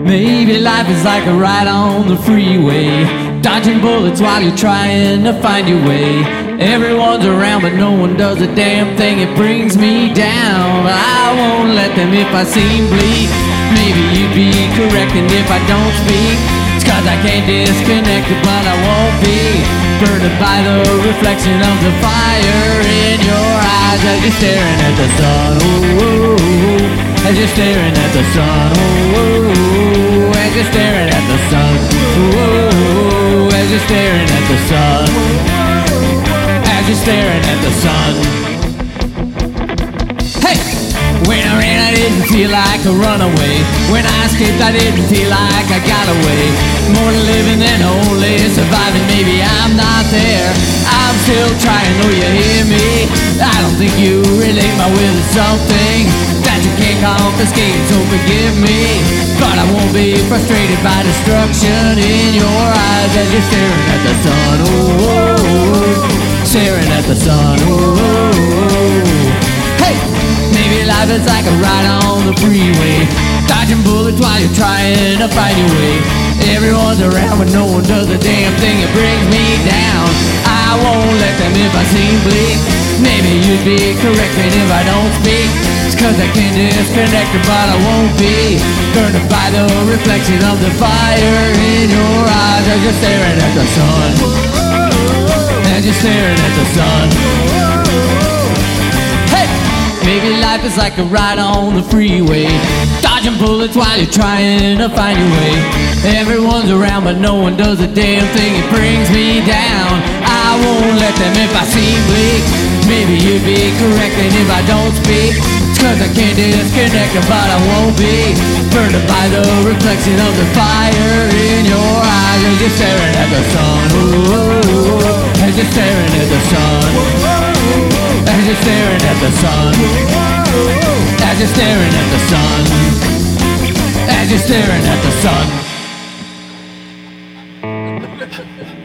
Maybe life is like a ride on the freeway, dodging bullets while you're trying to find your way. Everyone's around but no one does a damn thing, it brings me down. I won't let them if I seem bleak. Maybe you'd be correcting if I don't speak. It's cause I can't disconnect it, but I won't be burned by the reflection of the fire in your eyes as you're staring at the sun. Ooh, as you're staring at the sun. Ooh, as you're staring at the sun. Ooh, as you're staring at the sun. As you're staring at the sun. Hey! When I ran, I didn't feel like a runaway. When I escaped, I didn't feel like I got away. More to living than only surviving. Maybe I'm not there, I'm still trying. Oh, you hear me? I don't think you relate my will to something that you can't confiscate, so forgive me. But I won't be frustrated by destruction in your eyes as you're staring at the sun. Oh, staring at the sun. Oh, hey! Maybe life is like a ride on the freeway, dodging bullets while you're trying to find your way. Everyone's around but no one does a damn thing, it brings me down. I won't let them if I seem bleak. Maybe you'd be correcting if I don't speak. It's cause I can't disconnect it, but I won't be burned by the reflection of the fire in your eyes as you're staring at the sun. As you're staring at the sun. Hey! Maybe life is like a ride on the freeway, dodging bullets while you're trying to find your way. Everyone's around but no one does a damn thing, it brings me down. I won't let them if I seem bleak. Maybe you'd be correcting if I don't speak. It's cause I can't disconnect it, but I won't be burned by the reflection of the fire in your eyes as you're staring at the sun. Ooh, as you're staring at the sun. As you're staring at the sun. As you're staring at the sun. As you're staring at the sun.